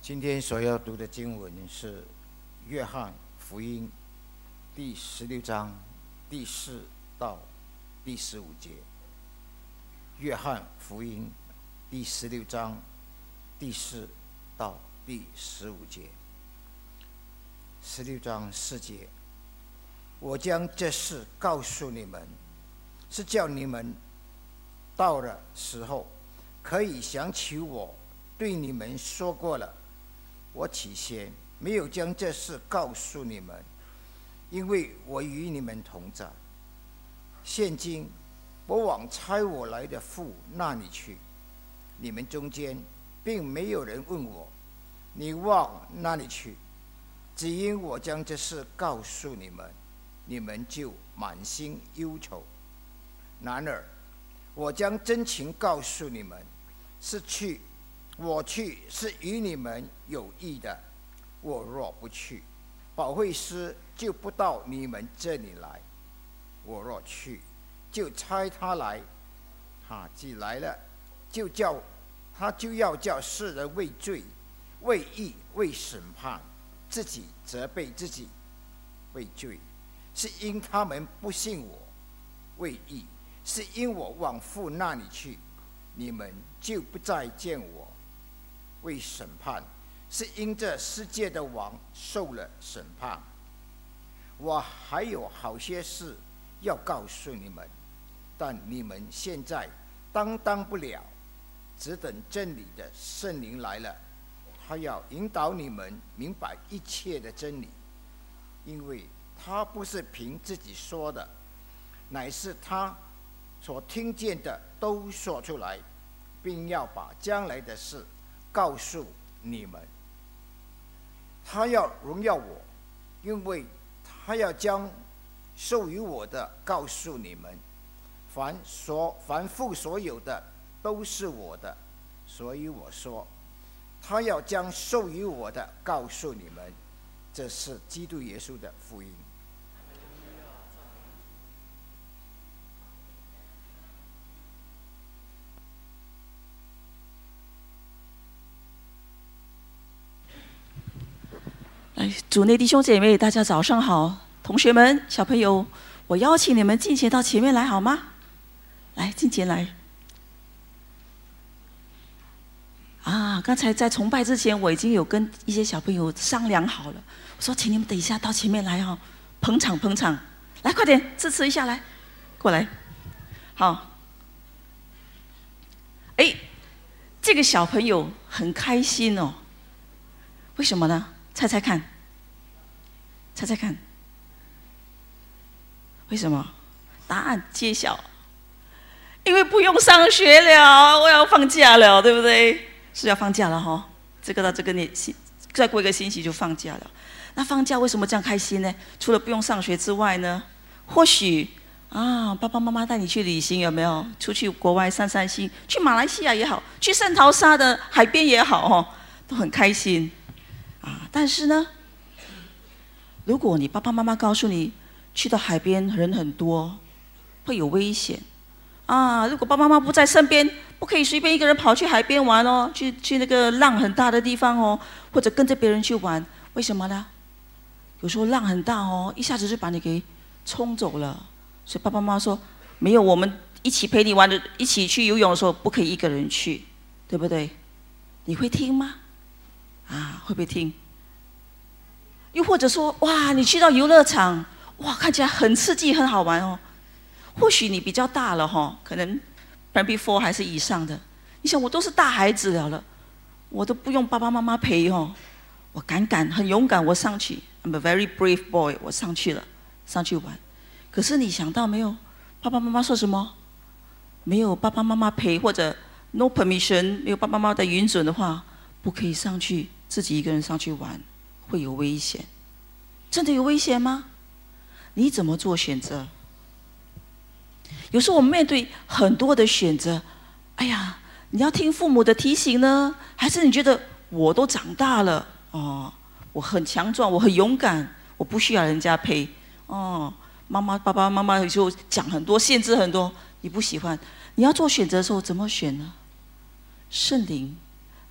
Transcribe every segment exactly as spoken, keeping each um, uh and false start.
今天所要读的经文是《约翰福音》第十六章第四到第十五节。《约翰福音》第十六章第四到第十五节。十六章四节，我将这事告诉你们，是叫你们到了时候可以想起我对你们说过了。我起先没有将这事告诉你们，因为我与你们同在。现今我往差我来的父那里去，你们中间并没有人问我，你往哪里去？只因我将这事告诉你们，你们就满心忧愁。然而我将真情告诉你们，是去我去是与你们有益的。我若不去，保惠师就不到你们这里来；我若去，就差他来。他既来了，就叫他就要叫世人为罪、为义、为审判，自己责备自己。为罪，是因他们不信我；为义，是因我往父那里去，你们就不再见我；为审判，是因这世界的王受了审判。我还有好些事要告诉你们，但你们现在担当不了，只等真理的圣灵来了，他要引导你们明白一切的真理，因为他不是凭自己说的，乃是他所听见的都说出来，并要把将来的事告诉你们。他要荣耀我，因为他要将授予我的告诉你们。凡所凡父所有的都是我的，所以我说，他要将授予我的告诉你们。这是基督耶稣的福音。 来，主内弟兄姐妹，大家早上好！同学们、小朋友，我邀请你们进前到前面来，好吗？来，进前来。啊，刚才在崇拜之前，我已经有跟一些小朋友商量好了，我说，请你们等一下到前面来哦，捧场捧场，来，快点支持一下，来，过来。好。哎，这个小朋友很开心哦，为什么呢？猜猜看，猜猜看，为什么？答案揭晓，因为不用上学了，我要放假了，对不对？是要放假了哈，这个到这个年，再过一个星期就放假了。那放假为什么这样开心呢？除了不用上学之外呢，或许啊，爸爸妈妈带你去旅行，有没有？出去国外散散心，去马来西亚也好，去圣淘沙的海边也好，哦，都很开心。啊，但是呢，如果你爸爸妈妈告诉你去到海边人很多，会有危险啊！如果爸爸妈妈不在身边，不可以随便一个人跑去海边玩哦，去去那个浪很大的地方哦，或者跟着别人去玩，为什么呢？有时候浪很大哦，一下子就把你给冲走了。所以爸爸妈妈说，没有我们一起陪你玩的，一起去游泳的时候，不可以一个人去，对不对？你会听吗？啊，会不会听？又或者说，哇，你去到游乐场，哇，看起来很刺激，很好玩哦。或许你比较大了哈，可能 Primary Four 还是以上的。你想，我都是大孩子了了，我都不用爸爸妈妈陪哦，我敢敢，很勇敢，我上去 ，I'm a very brave boy， 我上去了，上去玩。可是你想到没有？爸爸妈妈说什么？没有爸爸妈妈陪，或者 no permission， 没有爸爸妈妈的允准的话，不可以上去。自己一个人上去玩会有危险，真的有危险吗？你怎么做选择？有时候我们面对很多的选择，哎呀，你要听父母的提醒呢，还是你觉得我都长大了哦，我很强壮，我很勇敢，我不需要人家陪哦。妈妈、爸爸妈妈有时候讲很多，限制很多，你不喜欢，你要做选择的时候怎么选呢？圣灵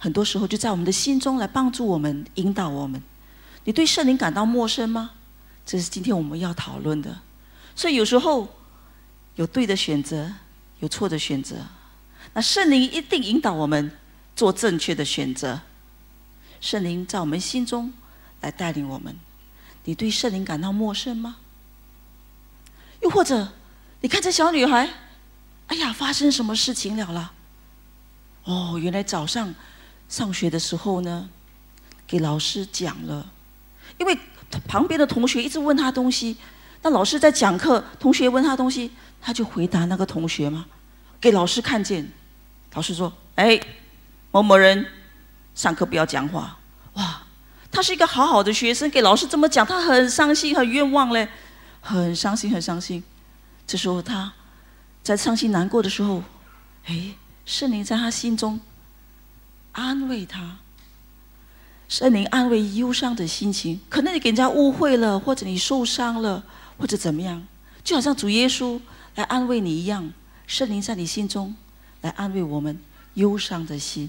很多时候就在我们的心中来帮助我们、引导我们。你对圣灵感到陌生吗？这是今天我们要讨论的。所以有时候有对的选择，有错的选择。那圣灵一定引导我们做正确的选择。圣灵在我们心中来带领我们。你对圣灵感到陌生吗？又或者你看这小女孩，哎呀，发生什么事情了啦？哦，原来早上上学的时候呢，给老师讲了，因为旁边的同学一直问他东西，那老师在讲课，同学问他东西，他就回答那个同学嘛，给老师看见。老师说：“哎，某某人，上课不要讲话。”哇，他是一个好好的学生，给老师这么讲，他很伤心，很冤枉嘞，很伤心，很伤心。这时候他在伤心难过的时候，哎，圣灵在他心中安慰他。圣灵安慰忧伤的心情，可能你给人家误会了，或者你受伤了，或者怎么样，就好像主耶稣来安慰你一样，圣灵在你心中来安慰我们忧伤的心。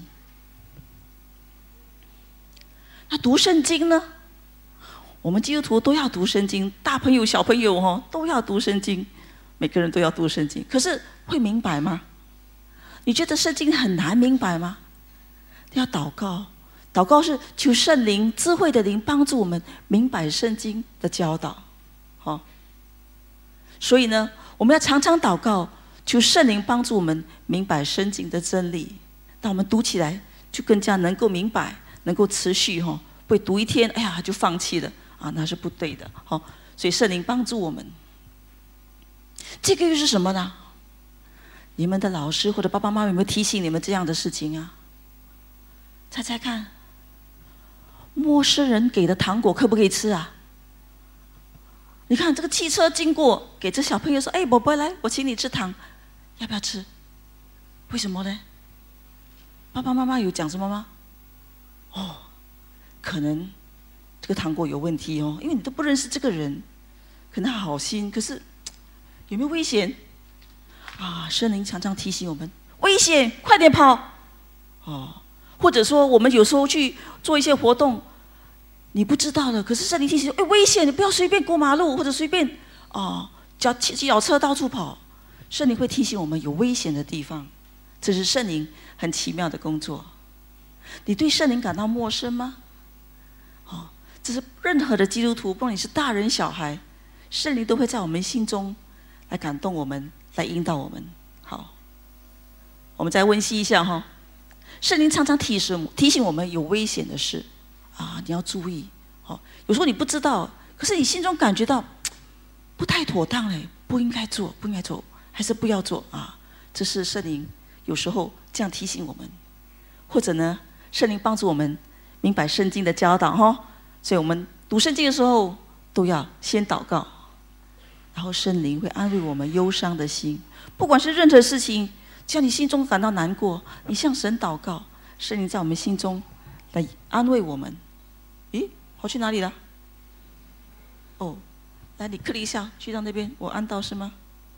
那读圣经呢？我们基督徒都要读圣经，大朋友小朋友哦都要读圣经，每个人都要读圣经。可是会明白吗？你觉得圣经很难明白吗？要祷告，祷告是求圣灵智慧的灵帮助我们明白圣经的教导。好，所以呢，我们要常常祷告，求圣灵帮助我们明白圣经的真理。当我们读起来，就更加能够明白，能够持续哈，不会读一天，哎呀就放弃了啊，那是不对的。好，所以圣灵帮助我们。这个又是什么呢？你们的老师或者爸爸妈妈有没有提醒你们这样的事情啊？猜猜看，陌生人给的糖果可不可以吃啊？你看这个汽车经过，给这小朋友说：“哎，宝贝，来，我请你吃糖，要不要吃？”为什么呢？爸爸妈妈有讲什么吗？哦，可能这个糖果有问题哦，因为你都不认识这个人，可能他好心，可是有没有危险？啊，圣灵常常提醒我们：危险，快点跑！哦，或者说我们有时候去做一些活动，你不知道的，可是圣灵提醒：哎，危险，你不要随便过马路，或者随便哦，脚骑脚车到处跑。圣灵会提醒我们有危险的地方，这是圣灵很奇妙的工作。你对圣灵感到陌生吗？哦，这是任何的基督徒，不管你是大人小孩，圣灵都会在我们心中来感动我们，来引导我们。好，我们再温习一下哈。圣灵常常提示提醒我们有危险的事啊，你要注意。好，有时候你不知道，可是你心中感觉到不太妥当嘞，不应该做，不应该做，还是不要做啊。这是圣灵有时候这样提醒我们，或者呢，圣灵帮助我们明白圣经的教导哈。所以我们读圣经的时候都要先祷告，然后圣灵会安慰我们忧伤的心。不管是任何事情，只要你心中感到难过，你向神祷告，圣灵在我们心中来安慰我们。咦，跑去哪里了？哦，来，你克了一下，去到那边，我按到是吗？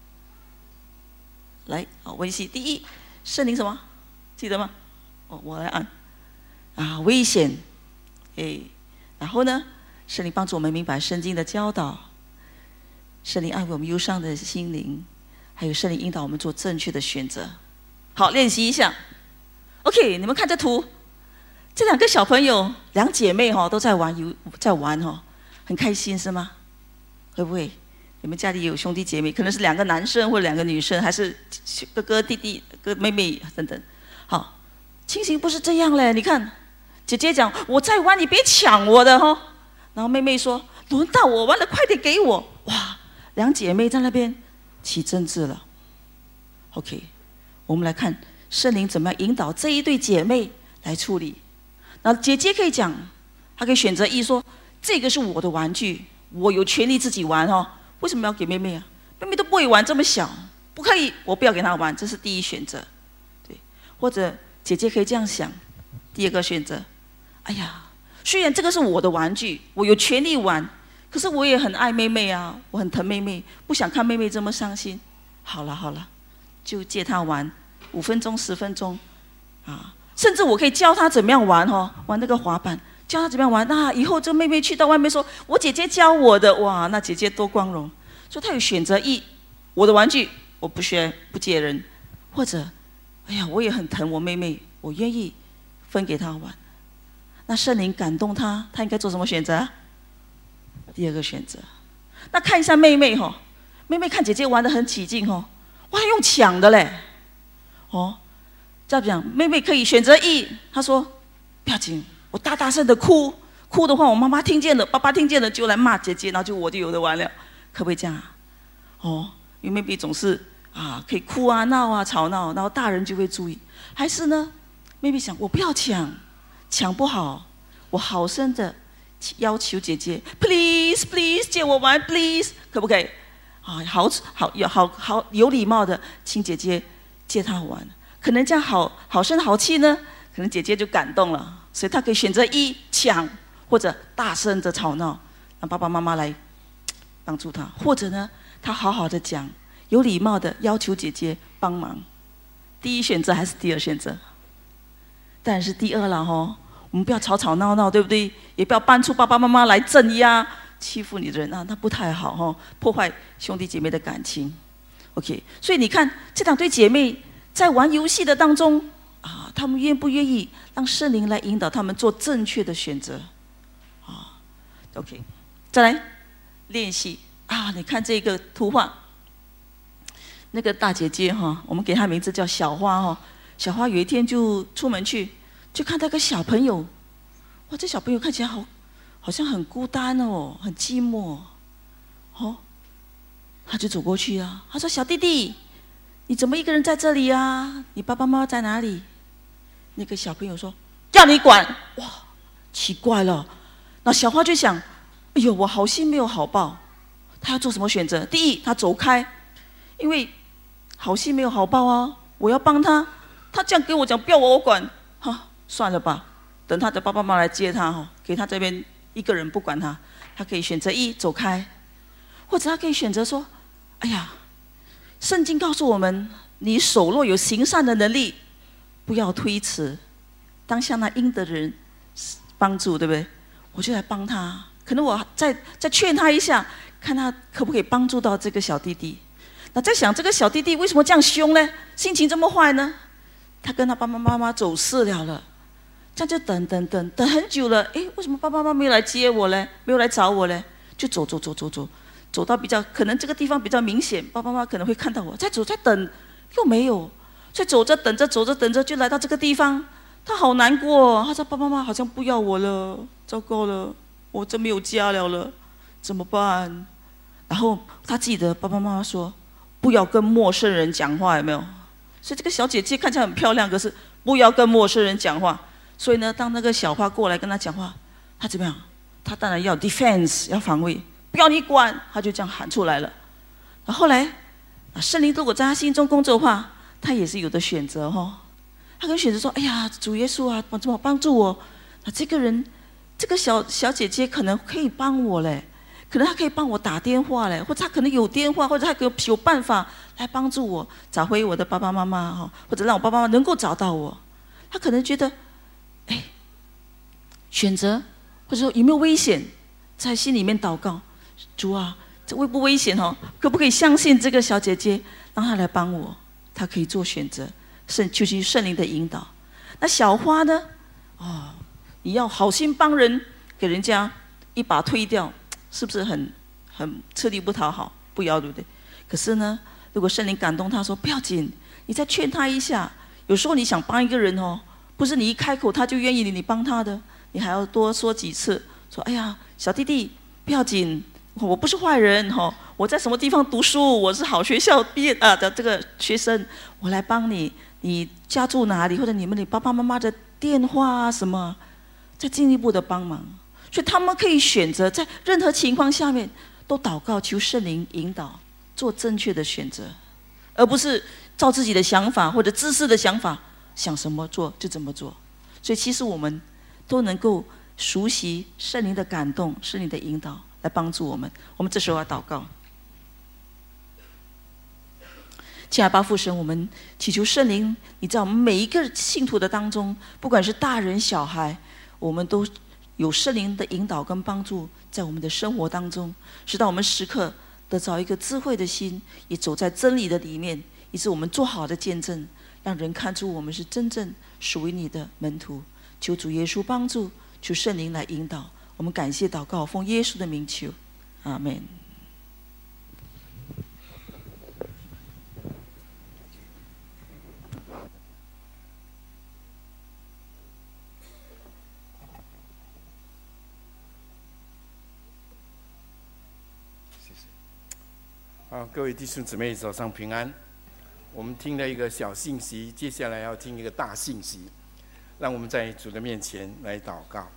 来，好，温习。第一，圣灵什么？记得吗？哦，我来按。啊，危险，哎，然后呢，圣灵帮助我们明白圣经的教导，圣灵安慰我们忧伤的心灵，还有圣灵引导我们做正确的选择。好，练习一下。OK， 你们看这图，这两个小朋友，两姐妹哈、哦，都在玩游，在玩哈、哦，很开心是吗？会不会？你们家里有兄弟姐妹，可能是两个男生或者两个女生，还是哥哥弟弟、哥妹妹等等。好，情形不是这样嘞。你看，姐姐讲我在玩，你别抢我的哈、哦。然后妹妹说轮到我玩了，快点给我。哇，两姐妹在那边起争执了。OK， 我们来看圣灵怎么样引导这一对姐妹来处理。那姐姐可以讲，她可以选择一说这个是我的玩具，我有权利自己玩哦。为什么要给妹妹啊？妹妹都不会玩，这么小，不可以，我不要给她玩，这是第一选择。对，或者姐姐可以这样想，第二个选择，哎呀，虽然这个是我的玩具，我有权利玩，可是我也很爱妹妹啊，我很疼妹妹，不想看妹妹这么伤心。好了好了，就借她玩五分钟、十分钟，啊， 甚至我可以教他怎么样玩哦，玩那个滑板，教他怎么样玩。那以后这妹妹去到外面说，我姐姐教我的，哇，那姐姐多光荣。所以她有选择一，我的玩具我不学不借人，或者，哎呀，我也很疼我妹妹，我愿意分给她玩。那圣灵感动她，她应该做什么选择？第二个选择。那看一下妹妹哈，妹妹看姐姐玩得很起劲哈，哇，用抢的嘞，哦，这样讲，妹妹可以选择一，她说不要紧，我大大声的哭，哭的话我妈妈听见了，爸爸听见了就来骂姐姐，然后就我就有的玩了，可不可以这样啊？哦，因为妹妹总是啊可以哭啊闹啊吵闹，然后大人就会注意，还是呢，妹妹想我不要抢，抢不好，我好声的要求姐姐 ，please please 借我玩 please， 可不可以？啊，好好有好好有礼貌的请姐姐借她玩，可能这样好好声好气呢，可能姐姐就感动了，所以她可以选择一抢，或者大声的吵闹，让爸爸妈妈来帮助她，或者呢，她好好的讲，有礼貌的要求姐姐帮忙。第一选择还是第二选择？当然是第二了吼。我们不要吵吵闹闹，对不对？也不要搬出爸爸妈妈来镇压欺负你的人啊，那不太好哈，破坏兄弟姐妹的感情。OK， 所以你看这两对姐妹在玩游戏的当中啊，她们愿不愿意让圣灵来引导她们做正确的选择啊 ？OK， 再来练习啊！你看这个图画，那个大姐姐哈，我们给她名字叫小花哈。小花有一天就出门去。就看到一个小朋友，哇，这小朋友看起来好，好像很孤单哦，很寂寞，哦，他就走过去啊，他说：“小弟弟，你怎么一个人在这里啊？你爸爸妈妈在哪里？”那个小朋友说：“要你管！”哇，奇怪了。那小花就想：“哎呦，我好心没有好报。”他要做什么选择？第一，他走开，因为好心没有好报啊，我要帮他，他这样跟我讲，不要我管，哈。算了吧，等他的爸爸妈妈来接他哈，给他这边一个人不管他，他可以选择一走开，或者他可以选择说：“哎呀，圣经告诉我们，你手若有行善的能力，不要推辞，当向那应得的人帮助，对不对？我就来帮他，可能我再再劝他一下，看他可不可以帮助到这个小弟弟。那在想这个小弟弟为什么这样凶呢？心情这么坏呢？他跟他爸爸妈妈走失了了。”这样就等等等等很久了，诶，为什么爸爸妈妈没有来接我呢？没有来找我呢？就走走走走走，走到比较可能这个地方比较明显，爸爸妈妈可能会看到我。再走再等，又没有，所以走着等着走着等着就来到这个地方，他好难过，他说爸爸妈妈好像不要我了，糟糕了，我真没有家了了，怎么办？然后他记得爸爸妈妈说，不要跟陌生人讲话，有没有？所以这个小姐姐看起来很漂亮，可是不要跟陌生人讲话。所以呢，当那个小花过来跟他讲话，他怎么样？他当然要 defense， 要防卫，不要你管，他就这样喊出来了。然后后来，圣灵如果在他心中工作的话，他也是有的选择哈、哦。他可以选择说：“哎呀，主耶稣啊，帮助我，帮助我。那这个人，这个小小姐姐可能可以帮我嘞，可能他可以帮我打电话嘞，或者他可能有电话，或者他有有办法来帮助我找回我的爸爸妈妈哈，或者让我爸爸妈妈能够找到我。他可能觉得。”哎，选择或者说有没有危险，在心里面祷告，主啊，这危不危险哦？可不可以相信这个小姐姐，让她来帮我？她可以做选择，圣就是圣灵的引导。那小花呢？哦，你要好心帮人，给人家一把推掉，是不是很很吃力不讨好？不要，对不对？可是呢，如果圣灵感动她说不要紧，你再劝她一下。有时候你想帮一个人哦。不是你一开口他就愿意你帮他的，你还要多说几次，说哎呀，小弟弟不要紧，我不是坏人哈，我在什么地方读书，我是好学校毕业啊的这个学生，我来帮你，你家住哪里，或者你们你爸爸妈妈的电话啊什么，再进一步的帮忙。所以他们可以选择在任何情况下面都祷告求圣灵引导，做正确的选择，而不是照自己的想法或者自私的想法。想什么做就怎么做，所以其实我们都能够熟悉圣灵的感动、圣灵的引导来帮助我们。我们这时候要祷告。 亲爱的父神，我们祈求圣灵，你在我们每一个信徒的当中，不管是大人小孩，我们都有圣灵的引导跟帮助，在我们的生活当中，使到我们时刻得着一个智慧的心，也走在真理的里面，以致我们做好的见证，让人看出我们是真正属于你的门徒。求主耶稣帮助，求圣灵来引导。我们感谢祷告，奉耶稣的名求，阿们。 好，各位弟兄姊妹，早上平安。我们听了一个小信息，接下来要听一个大信息。让我们在主的面前来祷告。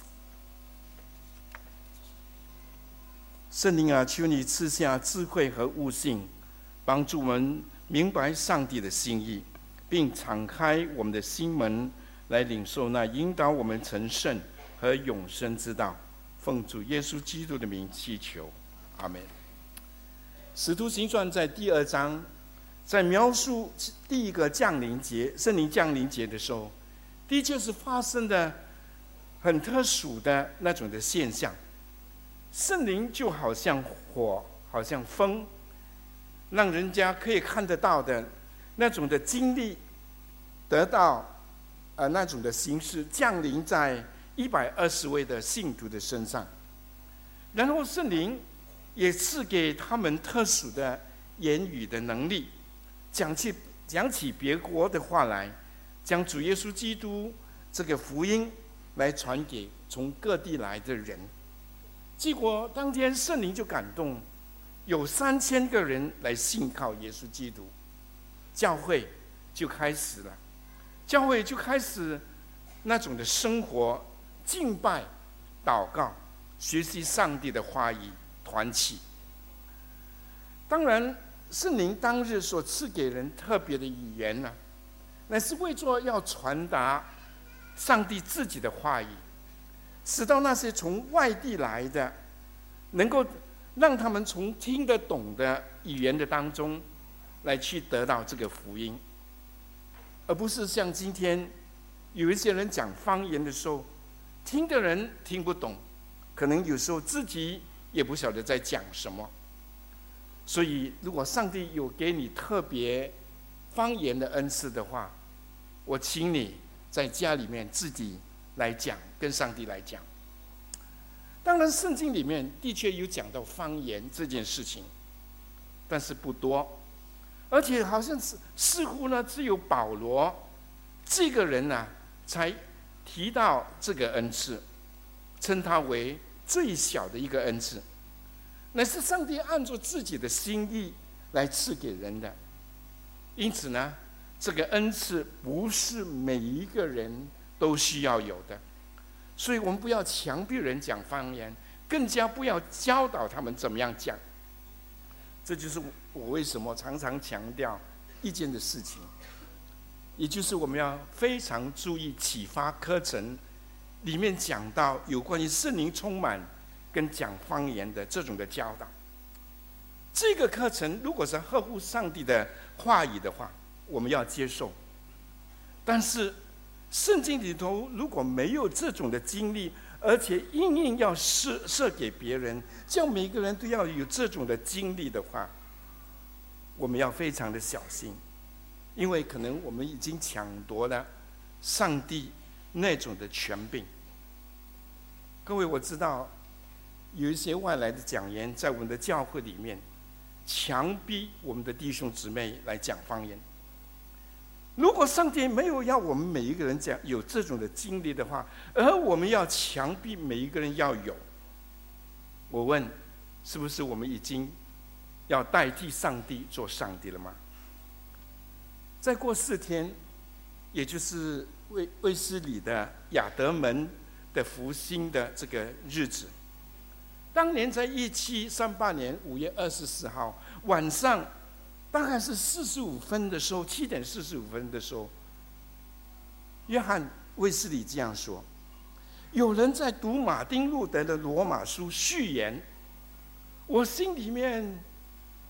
圣灵啊，求你赐下智慧和悟性，帮助我们明白上帝的心意，并敞开我们的心门，来领受那引导我们成圣和永生之道。奉主耶稣基督的名祈求，阿们。使徒行传在第二章，在描述第一个降临节，圣灵降临节的时候，的确是发生的很特殊的那种的现象。圣灵就好像火，好像风，让人家可以看得到的那种的经历，得到呃那种的形式降临在一百二十位的信徒的身上。然后圣灵也赐给他们特殊的言语的能力，讲起讲起别国的话来，将主耶稣基督这个福音来传给从各地来的人。结果当天圣灵就感动，有三千个人来信靠耶稣基督，教会就开始了，教会就开始那种的生活，敬拜、祷告、学习上帝的话语。团契。当然，圣灵当日所赐给人特别的语言呢、啊，乃是为着要传达上帝自己的话语，使到那些从外地来的，能够让他们从听得懂的语言的当中，来去得到这个福音，而不是像今天有一些人讲方言的时候，听的人听不懂，可能有时候自己也不晓得在讲什么。所以如果上帝有给你特别方言的恩赐的话，我请你在家里面自己来讲，跟上帝来讲。当然圣经里面的确有讲到方言这件事情，但是不多，而且好像是似乎呢只有保罗这个人呢、啊、才提到这个恩赐，称他为最小的一个恩赐，乃是上帝按照自己的心意来赐给人的。因此呢，这个恩赐不是每一个人都需要有的，所以我们不要强逼人讲方言，更加不要教导他们怎么样讲。这就是我为什么常常强调一件的事情，也就是我们要非常注意启发课程里面讲到有关于圣灵充满跟讲方言的这种的教导。这个课程如果是合乎上帝的话语的话，我们要接受。但是圣经里头如果没有这种的经历，而且硬硬要设设给别人，叫每个人都要有这种的经历的话，我们要非常的小心，因为可能我们已经抢夺了上帝那种的权柄。各位，我知道有一些外来的讲员在我们的教会里面强逼我们的弟兄姊妹来讲方言。如果上帝没有要我们每一个人讲有这种的经历的话，而我们要强逼每一个人要有，我问，是不是我们已经要代替上帝做上帝了吗？再过四天，也就是卫卫斯理的亚德门的复兴的这个日子，当年在一七三八年五月二十四号晚上，大概是四十五分的时候，七点四十五分的时候，约翰卫斯理这样说：有人在读马丁路德的罗马书序言，我心里面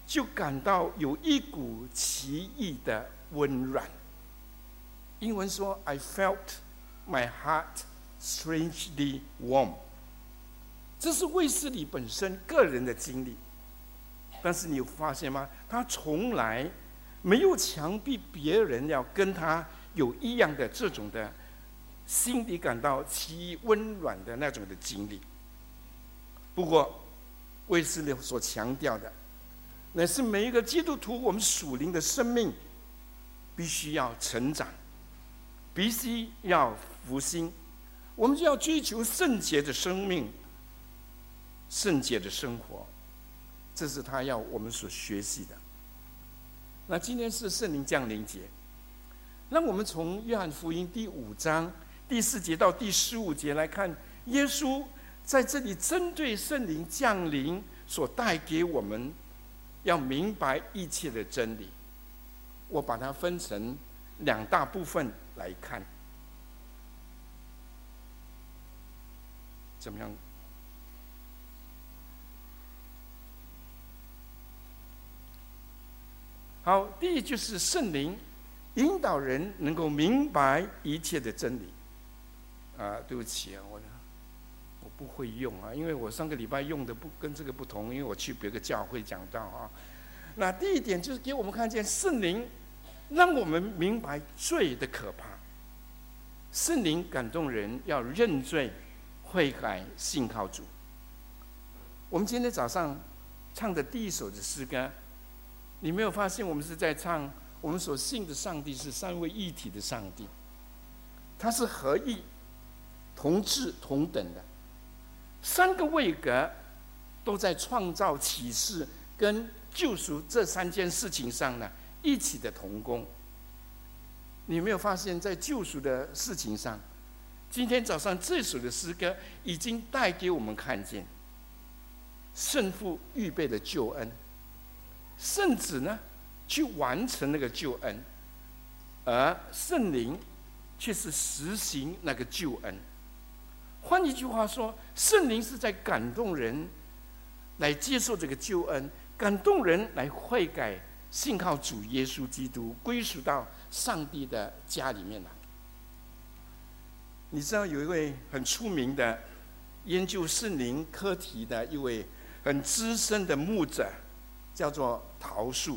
就感到有一股奇异的温软。英文说 I felt my heart strangely warm。 这是卫斯理本身个人的经历，但是你有发现吗？他从来没有强逼别人要跟他有一样的这种的心里感到奇异温暖的那种的经历。不过卫斯理所强调的，乃是每一个基督徒，我们属灵的生命必须要成长，必须要复兴，我们就要追求圣洁的生命，圣洁的生活，这是他要我们所学习的。那今天是圣灵降临节，让我们从约翰福音第五章第四节到第十五节来看，耶稣在这里针对圣灵降临所带给我们要明白一切的真理。我把它分成两大部分来看，怎么样？好，第一就是圣灵引导人能够明白一切的真理。啊，对不起啊，我我不会用啊，因为我上个礼拜用的不跟这个不同，因为我去别个教会讲道啊。那第一点就是给我们看见圣灵让我们明白罪的可怕。圣灵感动人要认罪、悔改、信靠主。我们今天早上唱的第一首的诗歌，你没有发现我们是在唱我们所信的上帝是三位一体的上帝，他是合一、同质、同等的，三个位格都在创造、启示跟救赎这三件事情上呢一起的同工。你有没有发现在救赎的事情上，今天早上这首的诗歌已经带给我们看见圣父预备的救恩，圣子呢去完成那个救恩，而圣灵却是实行那个救恩。换一句话说，圣灵是在感动人来接受这个救恩，感动人来悔改，信靠主耶稣基督，归属到上帝的家里面来。你知道有一位很出名的研究圣灵课题的一位很资深的牧者，叫做陶树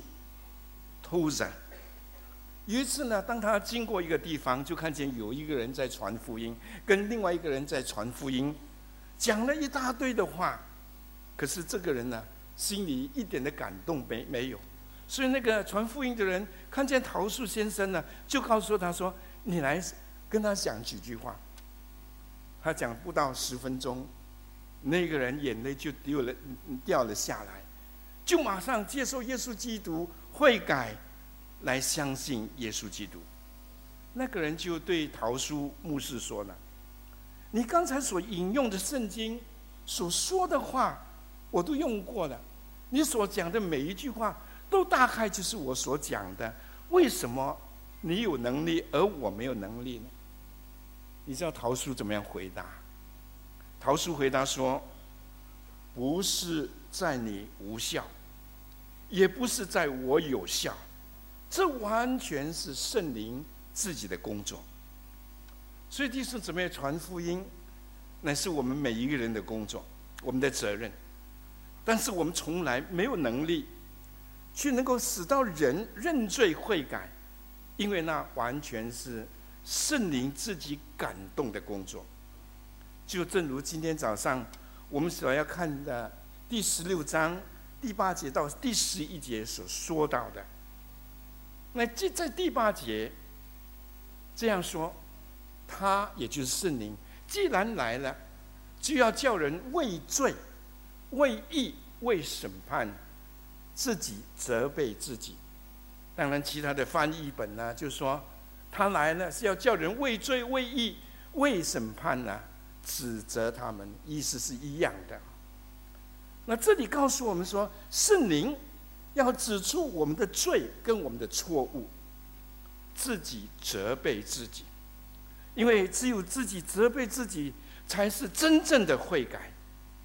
Tozer。 有一次呢，当他经过一个地方，就看见有一个人在传福音，跟另外一个人在传福音，讲了一大堆的话，可是这个人呢心里一点的感动没没有。所以那个传福音的人看见陶树先生呢，就告诉他说：“你来跟他讲几句话。”他讲不到十分钟，那个人眼泪就掉了掉了下来，就马上接受耶稣基督，悔改，来相信耶稣基督。那个人就对陶树牧师说了：“你刚才所引用的圣经所说的话，我都用过了。你所讲的每一句话，都大概就是我所讲的。为什么你有能力，而我没有能力呢？”你知道陶树怎么样回答？陶树回答说：“不是在你无效，也不是在我有效，这完全是圣灵自己的工作。所以弟兄姊妹，传福音乃是我们每一个人的工作，我们的责任。但是我们从来没有能力去能够使到人认罪悔改，因为那完全是圣灵自己感动的工作。就正如今天早上我们所要看的第十六章第八节到第十一节所说到的。那在第八节这样说，他也就是圣灵既然来了，就要叫人为罪、为义、为审判，自己责备自己。当然其他的翻译本呢就说他来了是要叫人为罪、为义、为审判呢，指责他们，意思是一样的。那这里告诉我们说，圣灵要指出我们的罪跟我们的错误，自己责备自己，因为只有自己责备自己，才是真正的悔改。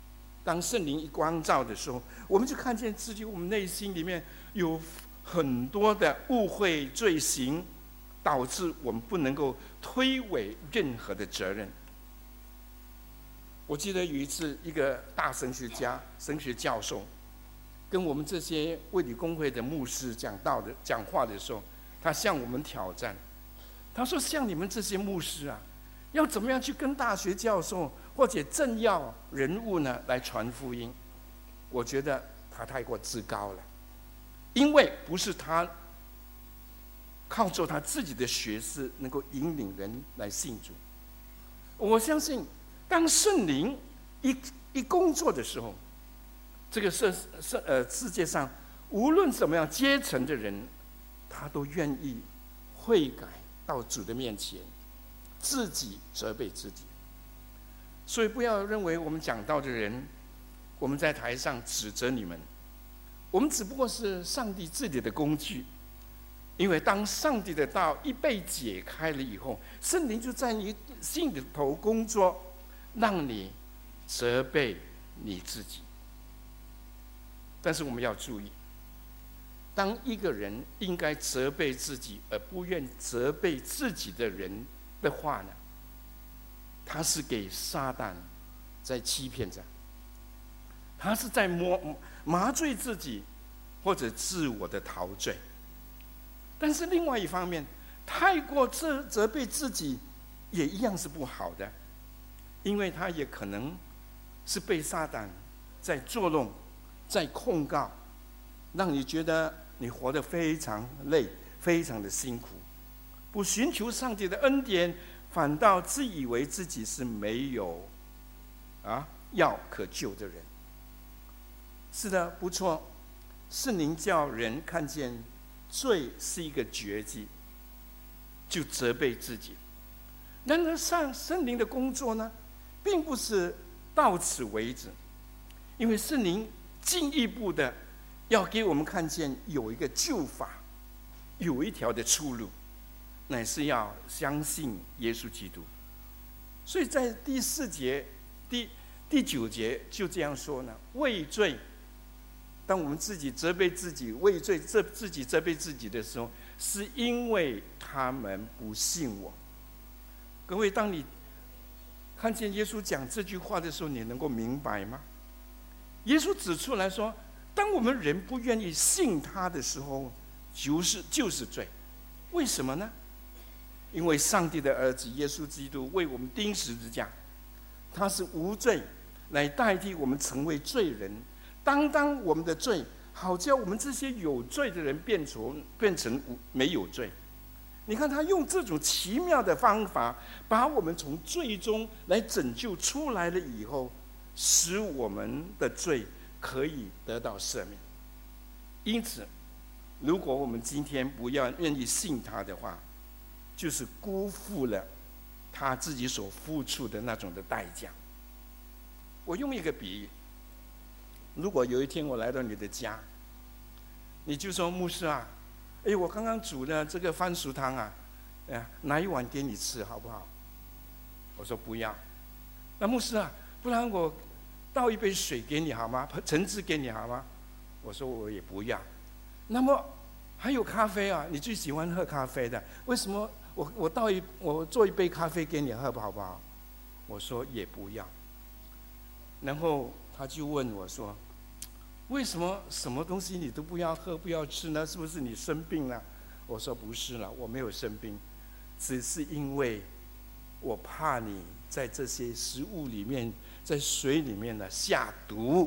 当圣灵一光照的时候，我们就看见自己，我们内心里面有很多的误会、罪行，导致我们不能够推诿任何的责任。我记得有一次，一个大神学家、神学教授，跟我们这些卫理公会的牧师讲道的讲话的时候，他向我们挑战。他说：“像你们这些牧师啊，要怎么样去跟大学教授或者政要人物呢来传福音？”我觉得他太过自高了，因为不是他靠着他自己的学识能够引领人来信主。我相信，当圣灵一一工作的时候，这个世世呃世界上无论怎么样阶层的人，他都愿意悔改到主的面前，自己责备自己。所以不要认为我们讲道的人，我们在台上指责你们，我们只不过是上帝自己的工具。因为当上帝的道一被解开了以后，圣灵就在你心里头工作，让你责备你自己。但是我们要注意，当一个人应该责备自己而不愿责备自己的人的话呢，他是给撒旦在欺骗着，他是在麻麻醉自己或者自我的陶醉。但是另外一方面，太过责责备自己也一样是不好的，因为他也可能是被撒旦在作弄，在控告，让你觉得你活得非常累，非常的辛苦，不寻求上帝的恩典，反倒自以为自己是没有啊药可救的人。是的，不错，圣灵叫人看见罪是一个绝技，就责备自己。然而上圣灵的工作呢，并不是到此为止，因为圣灵进一步的要给我们看见有一个救法，有一条的出路，乃是要相信耶稣基督。所以在第四节、第第九节就这样说呢：畏罪。当我们自己责备自己、畏罪、责自己责备自己的时候，是因为他们不信我。各位，当你看见耶稣讲这句话的时候，你能够明白吗？耶稣指出来说，当我们人不愿意信他的时候，就是就是罪。为什么呢？因为上帝的儿子耶稣基督为我们钉十字架，他是无罪来代替我们成为罪人，担当我们的罪，好叫我们这些有罪的人变成变成没有罪。你看他用这种奇妙的方法，把我们从罪中来拯救出来了以后，使我们的罪可以得到赦免。因此，如果我们今天不要愿意信他的话，就是辜负了他自己所付出的那种的代价。我用一个比喻，如果有一天我来到你的家，你就说：牧师啊，哎，我刚刚煮的这个番薯汤啊，哎，拿一碗给你吃好不好？我说不要。那牧师啊，不然我倒一杯水给你好吗？橙汁给你好吗？我说我也不要。那么还有咖啡啊，你最喜欢喝咖啡的，为什么我我倒一我做一杯咖啡给你喝好不好？我说也不要。然后他就问我说：为什么什么东西你都不要喝不要吃呢？是不是你生病了？我说不是了，我没有生病，只是因为我怕你在这些食物里面，在水里面呢下毒。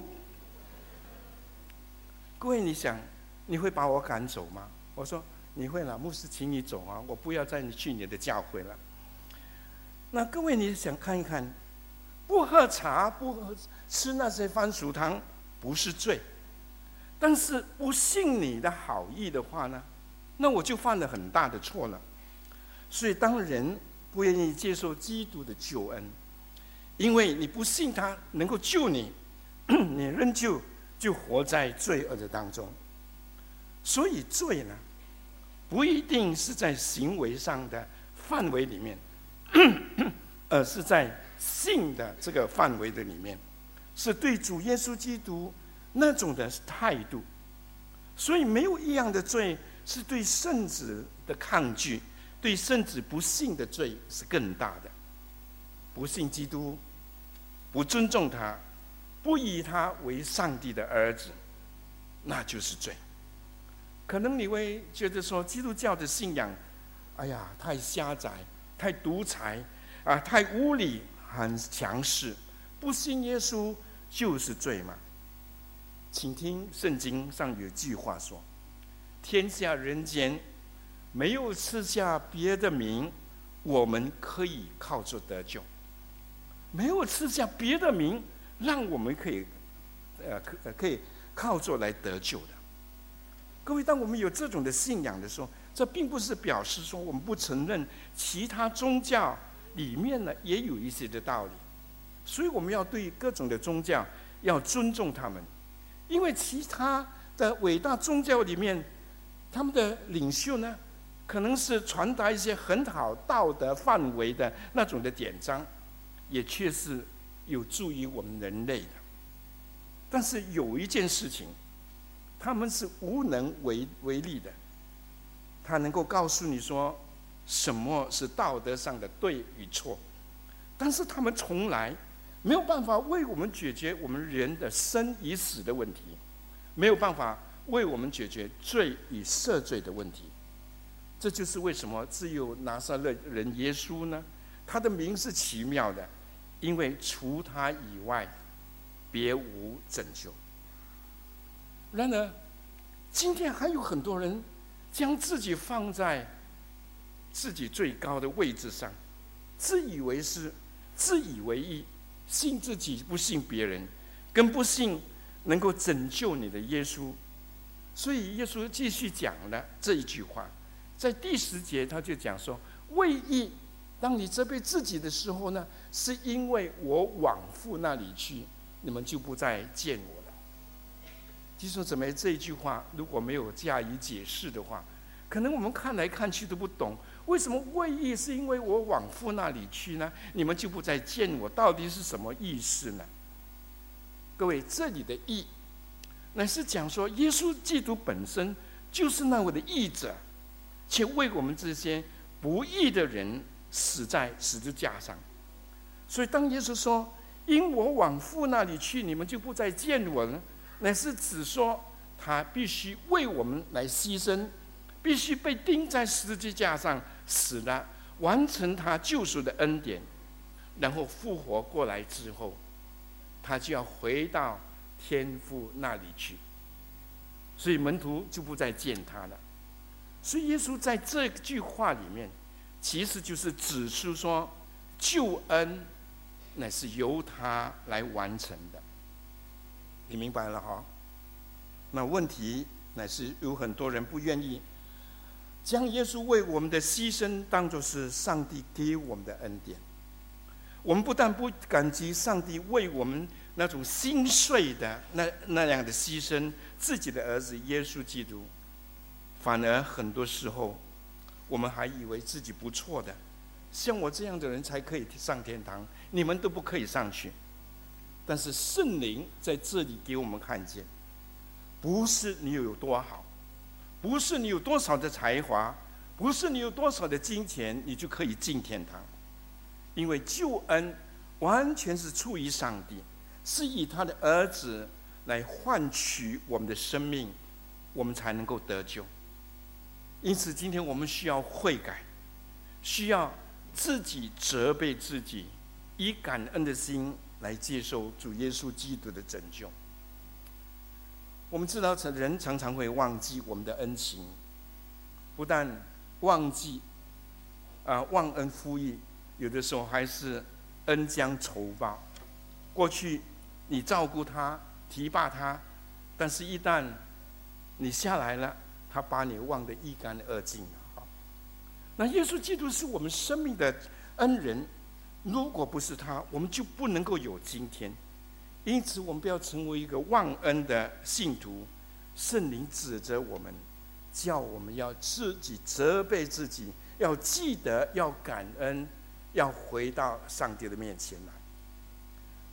各位，你想你会把我赶走吗？我说你会了，牧师请你走啊，我不要再去你的教会了。那各位，你想看一看，不喝茶不喝吃那些番薯汤不是罪，但是不信你的好意的话呢，那我就犯了很大的错了。所以当人不愿意接受基督的救恩，因为你不信他能够救你，你仍旧就活在罪恶的当中。所以罪呢，不一定是在行为上的范围里面，而是在信的这个范围的里面。 是对主耶稣基督那种的态度。所以没有一样的罪是对圣子的抗拒，对圣子不信的罪是更大的。不信基督，不尊重他，不以他为上帝的儿子，那就是罪。可能你会觉得说，基督教的信仰，哎呀，太狭窄，太独裁啊，太无理，很强势。不信耶稣就是罪嘛？请听圣经上有句话说：“天下人间没有赐下别的名，我们可以靠着得救。”没有赐下别的名，让我们可以，呃，可可以靠着来得救的。各位，当我们有这种的信仰的时候，这并不是表示说我们不承认其他宗教里面呢也有一些的道理。所以我们要对各种的宗教要尊重他们，因为其他的伟大宗教里面，他们的领袖呢，可能是传达一些很好道德范围的那种的典章。也确实有助于我们人类的，但是有一件事情，他们是无能为为力的。他能够告诉你说什么是道德上的对与错，但是他们从来没有办法为我们解决我们人的生与死的问题，没有办法为我们解决罪与赦罪的问题。这就是为什么只有拿撒勒人耶稣呢，他的名是奇妙的，因为除他以外，别无拯救。然而，今天还有很多人将自己放在自己最高的位置上，自以为是，自以为意，信自己不信别人，更不信能够拯救你的耶稣。所以耶稣继续讲了这一句话，在第十节他就讲说：为义。当你责备自己的时候呢，是因为我往父那里去，你们就不再见我了。弟兄姊妹，这一句话如果没有加以解释的话，可能我们看来看去都不懂，为什么为义是因为我往父那里去呢？你们就不再见我，到底是什么意思呢？各位，这里的义，乃是讲说耶稣基督本身就是那位的义者，且为我们这些不义的人死在十字架上。所以当耶稣说因我往父那里去，你们就不再见我了，乃是指说他必须为我们来牺牲，必须被钉在十字架上死了，完成他救赎的恩典，然后复活过来之后，他就要回到天父那里去，所以门徒就不再见他了。所以耶稣在这句话里面其实就是指出说，救恩乃是由他来完成的。你明白了哈？那问题乃是有很多人不愿意将耶稣为我们的牺牲当作是上帝给我们的恩典。我们不但不感激上帝为我们那种心碎的那那样的牺牲自己的儿子耶稣基督，反而很多时候我们还以为自己不错的，像我这样的人才可以上天堂，你们都不可以上去。但是圣灵在这里给我们看见，不是你有多好，不是你有多少的才华，不是你有多少的金钱，你就可以进天堂。因为救恩完全是出于上帝，是以他的儿子来换取我们的生命，我们才能够得救。因此今天我们需要悔改，需要自己责备自己，以感恩的心来接受主耶稣基督的拯救。我们知道人常常会忘记我们的恩情，不但忘记啊、呃、忘恩负义，有的时候还是恩将仇报。过去你照顾他提拔他，但是一旦你下来了，他把你忘得一干二净了。那耶稣基督是我们生命的恩人，如果不是他，我们就不能够有今天。因此我们不要成为一个忘恩的信徒。圣灵指责我们，叫我们要自己责备自己，要记得要感恩，要回到上帝的面前来。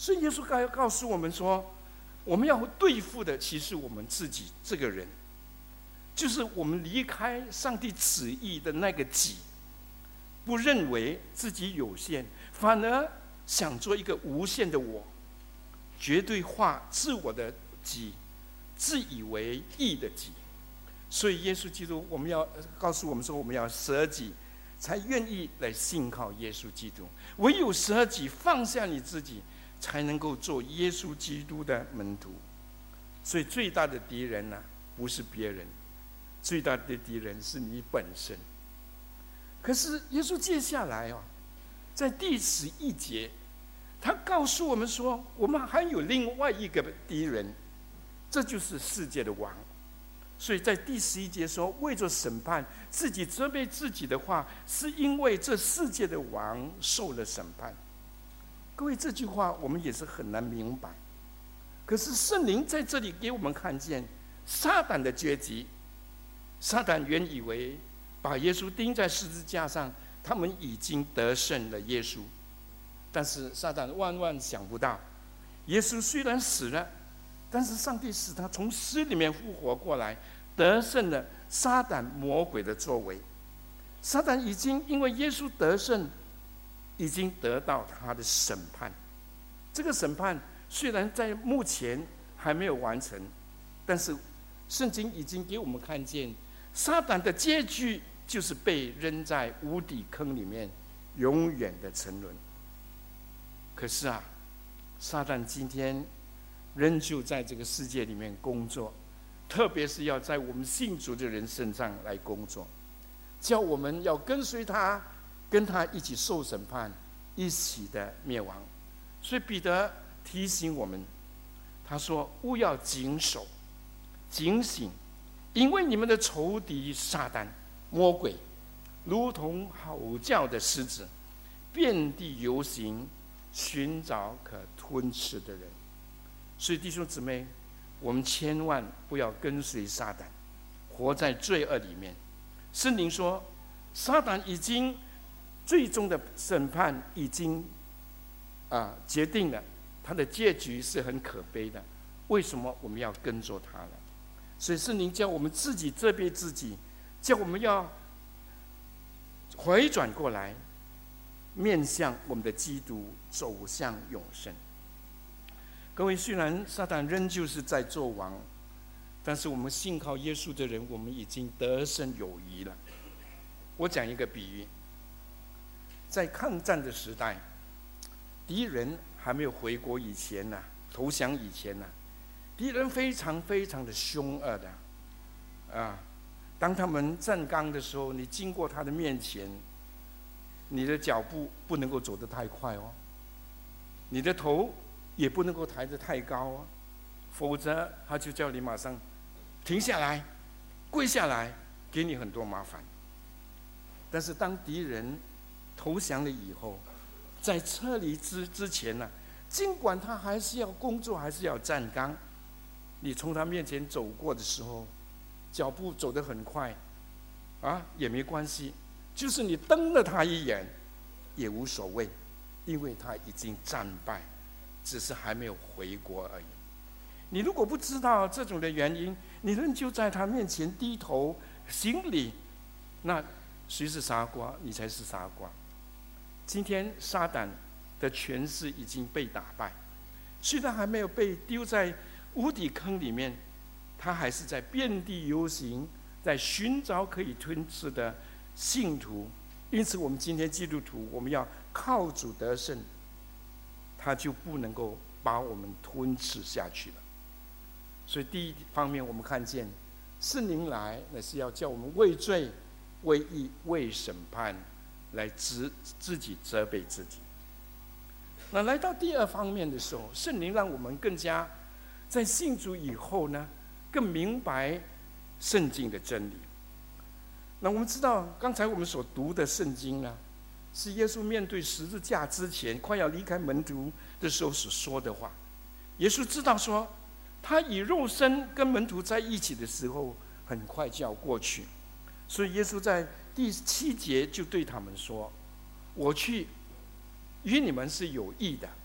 所以耶稣告告诉我们说，我们要对付的其实我们自己这个人，就是我们离开上帝旨意的那个己，不认为自己有限，反而想做一个无限的我，绝对化自我的己，自以为义的己。所以耶稣基督，我们要告诉我们说，我们要舍己，才愿意来信靠耶稣基督。唯有舍己，放下你自己，才能够做耶稣基督的门徒。所以最大的敌人呢、啊，不是别人，最大的敌人是你本身。可是耶稣接下来哦，在第十一节，他告诉我们说，我们还有另外一个敌人，这就是世界的王。所以在第十一节说，为着审判自己责备自己的话，是因为这世界的王受了审判。各位，这句话我们也是很难明白。可是圣灵在这里给我们看见撒旦的阶级。撒旦原以为把耶稣钉在十字架上，他们已经得胜了耶稣。但是撒旦万万想不到，耶稣虽然死了，但是上帝使他从死里面复活过来，得胜了撒旦魔鬼的作为。撒旦已经因为耶稣得胜，已经得到他的审判。这个审判虽然在目前还没有完成，但是圣经已经给我们看见，撒旦的结局就是被扔在无底坑里面，永远的沉沦。可是啊，撒旦今天仍旧在这个世界里面工作，特别是要在我们信主的人身上来工作，叫我们要跟随他，跟他一起受审判，一起的灭亡。所以彼得提醒我们，他说：“勿要谨守、警醒，因为你们的仇敌撒旦、魔鬼，如同吼叫的狮子，遍地游行，寻找可吞吃的人。”所以弟兄姊妹，我们千万不要跟随撒旦，活在罪恶里面。圣灵说，撒旦已经最终的审判已经啊决定了，他的结局是很可悲的。为什么我们要跟着他呢？所以圣灵叫我们自己责备自己，叫我们要回转过来，面向我们的基督，走向永生。各位，虽然撒旦仍旧是在作王，但是我们信靠耶稣的人，我们已经得胜有余了。我讲一个比喻，在抗战的时代，敌人还没有回国以前呢、啊，投降以前呢、啊，敌人非常非常的凶恶的，啊，当他们站岗的时候，你经过他的面前，你的脚步不能够走得太快哦，你的头也不能够抬得太高啊，否则他就叫你马上停下来，跪下来，给你很多麻烦。但是当敌人投降了以后，在撤离之之前呢、啊，尽管他还是要工作，还是要站岗，你从他面前走过的时候，脚步走得很快，啊，也没关系，就是你瞪了他一眼，也无所谓，因为他已经战败。只是还没有回国而已。你如果不知道这种的原因，你仍旧在他面前低头行礼，那谁是傻瓜？你才是傻瓜。今天撒旦的权势已经被打败，虽然还没有被丢在无底坑里面，他还是在遍地游行，在寻找可以吞吃的信徒。因此，我们今天基督徒，我们要靠主得胜，他就不能够把我们吞噬下去了。所以第一方面，我们看见圣灵来，那是要叫我们为罪、为义、为审判，来自自己责备自己。那来到第二方面的时候，圣灵让我们更加在信主以后呢，更明白圣经的真理。那我们知道，刚才我们所读的圣经呢，是耶稣面对十字架之前，快要离开门徒的时候所说的话。耶稣知道说，他以肉身跟门徒在一起的时候，很快就要过去，所以耶稣在第七节就对他们说：“我去与你们是有益的，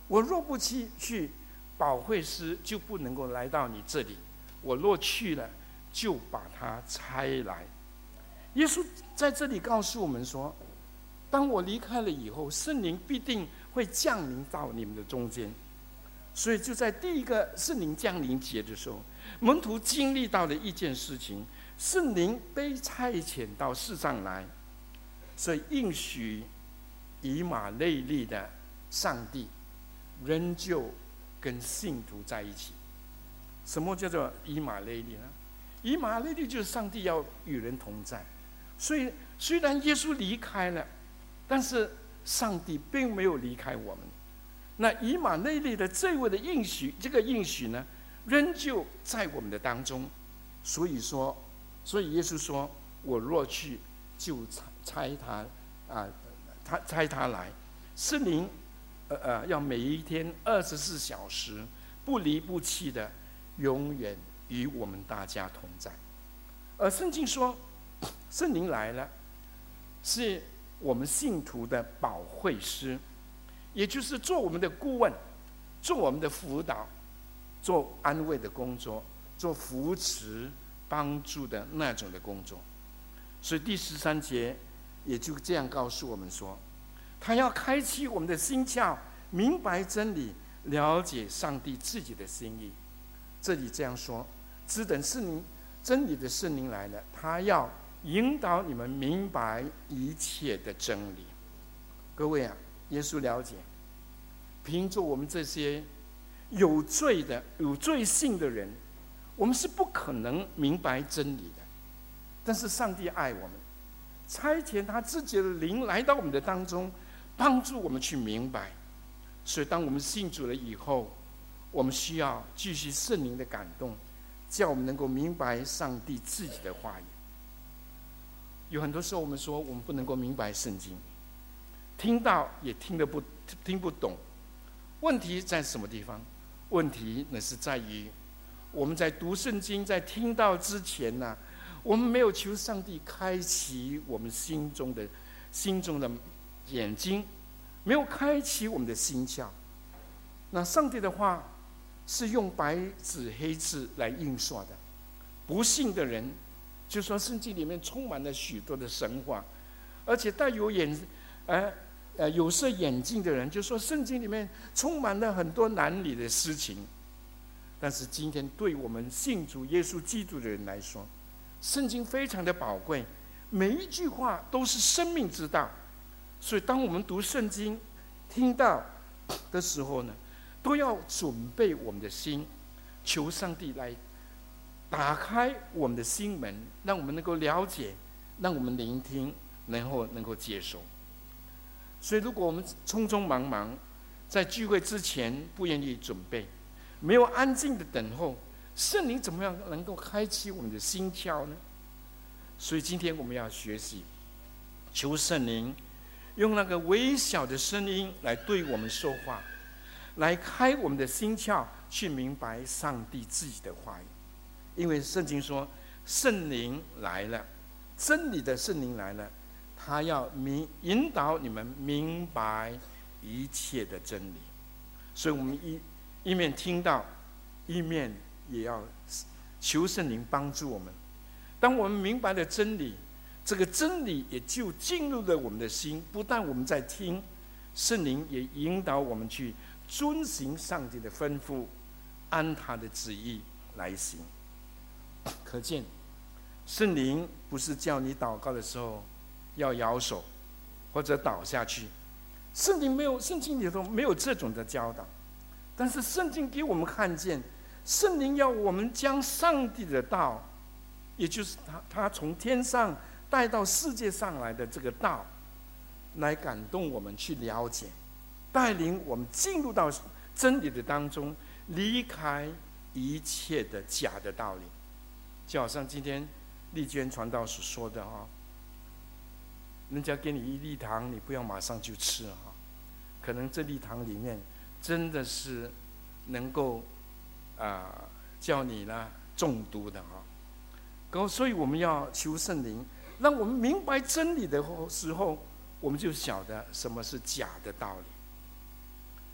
我若不去去，保惠师就不能够来到你这里；我若去了，就把他差来。耶稣在这里告诉我们说，当我离开了以后，圣灵必定会降临到你们的中间。所以就在第一个圣灵降临节的时候，门徒经历到了一件事情：圣灵被差遣到世上来，所以应许以马内利的上帝仍旧跟信徒在一起。什么叫做以马内利呢？以马内利就是上帝要与人同在。所以虽然耶稣离开了，但是上帝并没有离开我们。那以马内利的这位的应许，这个应许呢，仍旧在我们的当中。所以说，所以耶稣说：“我若去，就差他啊，他差他来。”圣灵，呃呃，要每一天二十四小时不离不弃的，永远与我们大家同在。而圣经说，圣灵来了，是我们信徒的保惠师。也就是做我们的顾问，做我们的辅导，做安慰的工作，做扶持帮助的那种的工作。所以第十三节也就这样告诉我们说，他要开启我们的心窍，明白真理，了解上帝自己的心意。这里这样说，只等圣灵真理的圣灵来了，他要引导你们明白一切的真理。各位啊，耶稣了解，凭着我们这些有罪的、有罪性的人，我们是不可能明白真理的。但是上帝爱我们，差遣他自己的灵来到我们的当中，帮助我们去明白。所以当我们信主了以后，我们需要继续圣灵的感动，叫我们能够明白上帝自己的话语。有很多时候我们说我们不能够明白圣经，听到也听得不听不懂。问题在什么地方？问题呢是在于我们在读圣经、在听到之前呢、啊，我们没有求上帝开启我们心中的心中的眼睛，没有开启我们的心窍。那上帝的话是用白纸黑字来印刷的。不信的人就说圣经里面充满了许多的神话，而且带有眼呃呃有色眼镜的人就说圣经里面充满了很多难理的事情。但是今天对我们信主耶稣基督的人来说，圣经非常的宝贵，每一句话都是生命之道。所以当我们读圣经听到的时候呢，都要准备我们的心，求上帝来打开我们的心门，让我们能够了解，让我们聆听，然后能够接受。所以如果我们匆匆忙忙在聚会之前不愿意准备，没有安静的等候，圣灵怎么样能够开启我们的心窍呢？所以今天我们要学习，求圣灵用那个微小的声音来对我们说话，来开我们的心窍，去明白上帝自己的话语。因为圣经说圣灵来了，真理的圣灵来了，他要明引导你们明白一切的真理。所以我们一一面听到，一面也要求圣灵帮助我们。当我们明白了真理，这个真理也就进入了我们的心，不但我们在听，圣灵也引导我们去遵行上帝的吩咐，按他的旨意来行。可见圣灵不是叫你祷告的时候要摇手或者倒下去，圣灵没有，圣经里头没有这种的教导。但是圣经给我们看见，圣灵要我们将上帝的道，也就是他他从天上带到世界上来的这个道，来感动我们去了解，带领我们进入到真理的当中，离开一切的假的道理。就好像今天丽娟传道所说的哈，人家给你一粒糖，你不要马上就吃哈，可能这粒糖里面真的是能够啊、呃、叫你呢中毒的哈。所以我们要求圣灵，让我们明白真理的时候，我们就晓得什么是假的道理。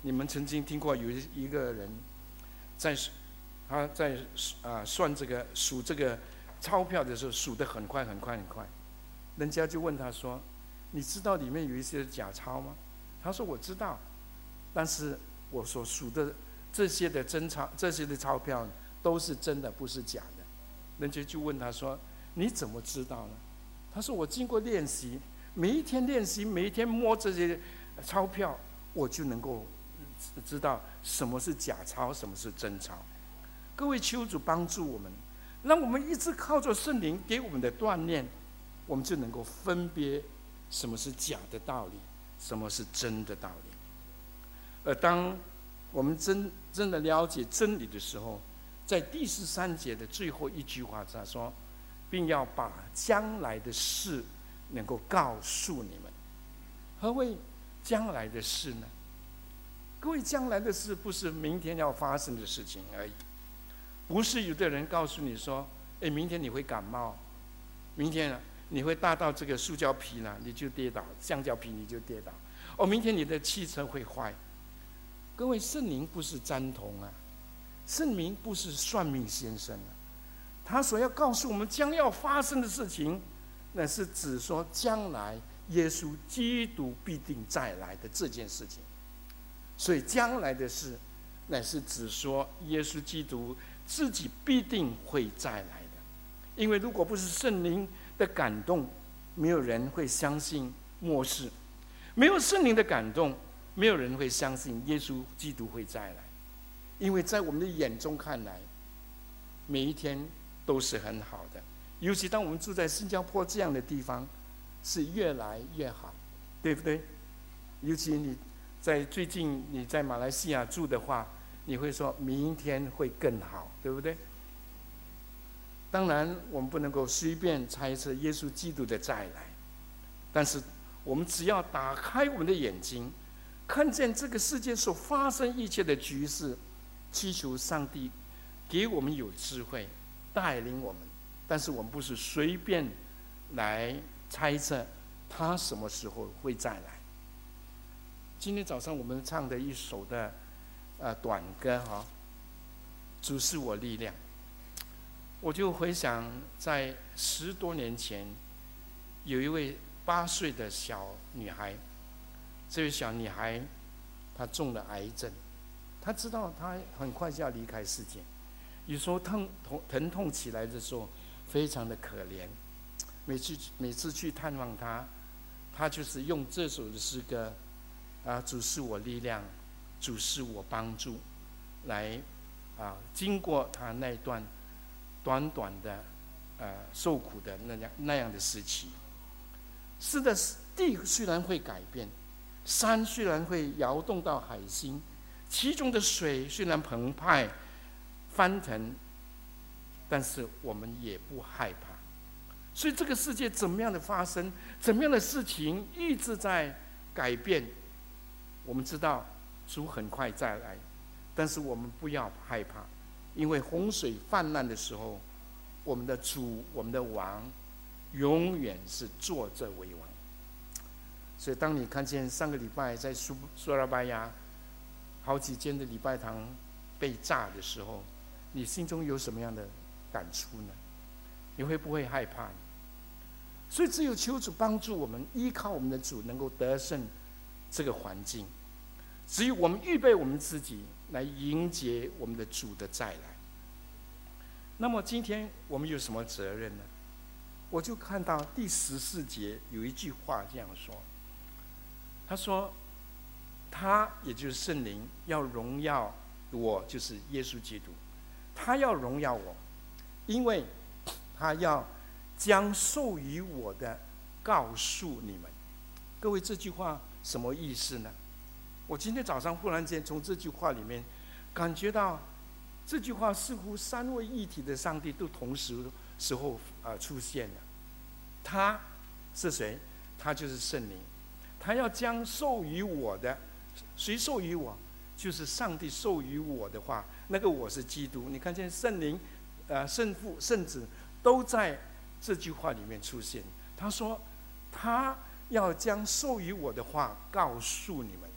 你们曾经听过有一个人在他在啊算这个数这个钞票的时候，数得很快很快很快，人家就问他说：“你知道里面有一些假钞吗？”他说：“我知道，但是我所数的这些的真钞，这些的钞票都是真的，不是假的。”人家就问他说：“你怎么知道呢？”他说：“我经过练习，每一天练习，每一天摸这些钞票，我就能够知道什么是假钞，什么是真钞。”各位求主帮助我们，让我们一直靠着圣灵给我们的锻炼，我们就能够分别什么是假的道理，什么是真的道理。而当我们真真的了解真理的时候，在第十三节的最后一句话他说，并要把将来的事能够告诉你们。何谓将来的事呢？各位，将来的事不是明天要发生的事情而已，不是有的人告诉你说：“哎，明天你会感冒，明天你会搭到这个塑胶皮呢，你就跌倒；橡胶皮你就跌倒。哦，明天你的汽车会坏。”各位，圣灵不是占童啊，圣灵不是算命先生啊，他所要告诉我们将要发生的事情，那是指说将来耶稣基督必定再来的这件事情。所以将来的事，乃是指说耶稣基督自己必定会再来的。因为如果不是圣灵的感动，没有人会相信末世；没有圣灵的感动，没有人会相信耶稣基督会再来。因为在我们的眼中看来，每一天都是很好的，尤其当我们住在新加坡这样的地方，是越来越好，对不对？尤其你在最近你在马来西亚住的话，你会说明天会更好，对不对？当然我们不能够随便猜测耶稣基督的再来，但是我们只要打开我们的眼睛，看见这个世界所发生一切的局势，祈求上帝给我们有智慧带领我们，但是我们不是随便来猜测他什么时候会再来。今天早上我们唱的一首的呃短歌哈，主是我力量，我就回想在十多年前，有一位八岁的小女孩，这位小女孩她中了癌症，她知道她很快就要离开世界，有时候疼痛疼痛起来的时候非常的可怜，每次每次去探望她，她就是用这首的诗歌啊，主是我力量，主是我帮助，来啊，经过他那段短短的呃受苦的那样那样的时期。是的，地虽然会改变，山虽然会摇动到海心，其中的水虽然澎湃翻腾，但是我们也不害怕。所以这个世界怎么样的发生，怎么样的事情一直在改变，我们知道主很快再来，但是我们不要害怕，因为洪水泛滥的时候，我们的主，我们的王永远是坐着为王。所以当你看见上个礼拜在苏苏拉巴雅好几间的礼拜堂被炸的时候，你心中有什么样的感触呢？你会不会害怕呢？所以只有求主帮助我们，依靠我们的主能够得胜这个环境，只有我们预备我们自己来迎接我们的主的再来。那么今天我们有什么责任呢？我就看到第十四节有一句话这样说，他说他也就是圣灵要荣耀我，就是耶稣基督，他要荣耀我，因为他要将授予我的告诉你们。各位，这句话什么意思呢？我今天早上忽然间从这句话里面感觉到，这句话似乎三位一体的上帝都同时时候啊、呃、出现了。他是谁？他就是圣灵，他要将授予我的，谁授予我？就是上帝授予我的话，那个我是基督。你看见圣灵、呃圣父、圣子都在这句话里面出现。他说，他要将授予我的话告诉你们。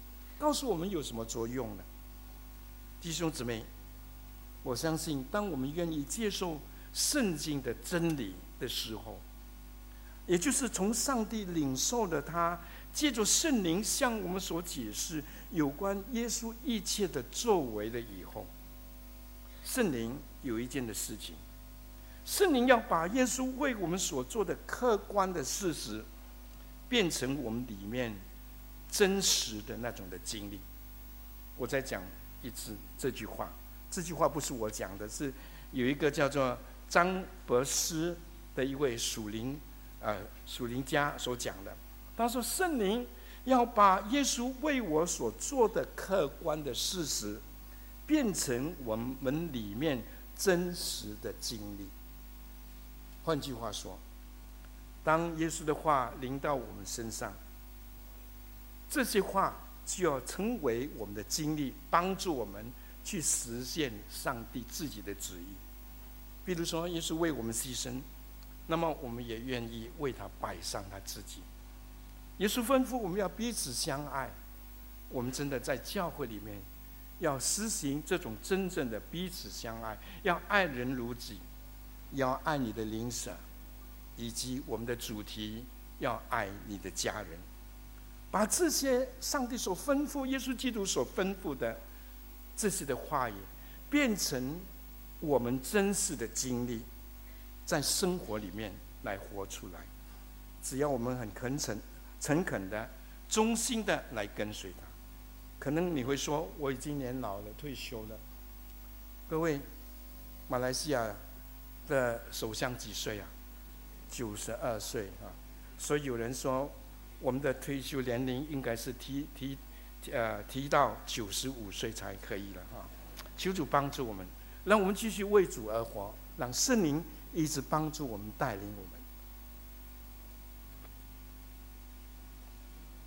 告诉我们有什么作用呢？弟兄姊妹，我相信当我们愿意接受圣经的真理的时候，也就是从上帝领受了他借着圣灵向我们所解释有关耶稣一切的作为了以后，圣灵有一件的事情，圣灵要把耶稣为我们所做的客观的事实变成我们里面真实的那种的经历。我再讲一次这句话，这句话不是我讲的，是有一个叫做张伯斯的一位属灵呃属灵家所讲的。他说圣灵要把耶稣为我所做的客观的事实变成我们里面真实的经历。换句话说，当耶稣的话临到我们身上，这些话就要成为我们的经历，帮助我们去实现上帝自己的旨意。比如说耶稣为我们牺牲，那么我们也愿意为他摆上他自己。耶稣吩咐我们要彼此相爱，我们真的在教会里面要实行这种真正的彼此相爱，要爱人如己，要爱你的邻舍，以及我们的主题要爱你的家人。把这些上帝所吩咐，耶稣基督所吩咐的这些的话语变成我们真实的经历，在生活里面来活出来。只要我们很恳诚诚恳的忠心的来跟随他。可能你会说，我已经年老了，退休了。各位，马来西亚的首相几岁啊？九十二岁啊。所以有人说，我们的退休年龄应该是提提呃提到九十五岁才可以了啊。求主帮助我们，让我们继续为主而活，让圣灵一直帮助我们，带领我们。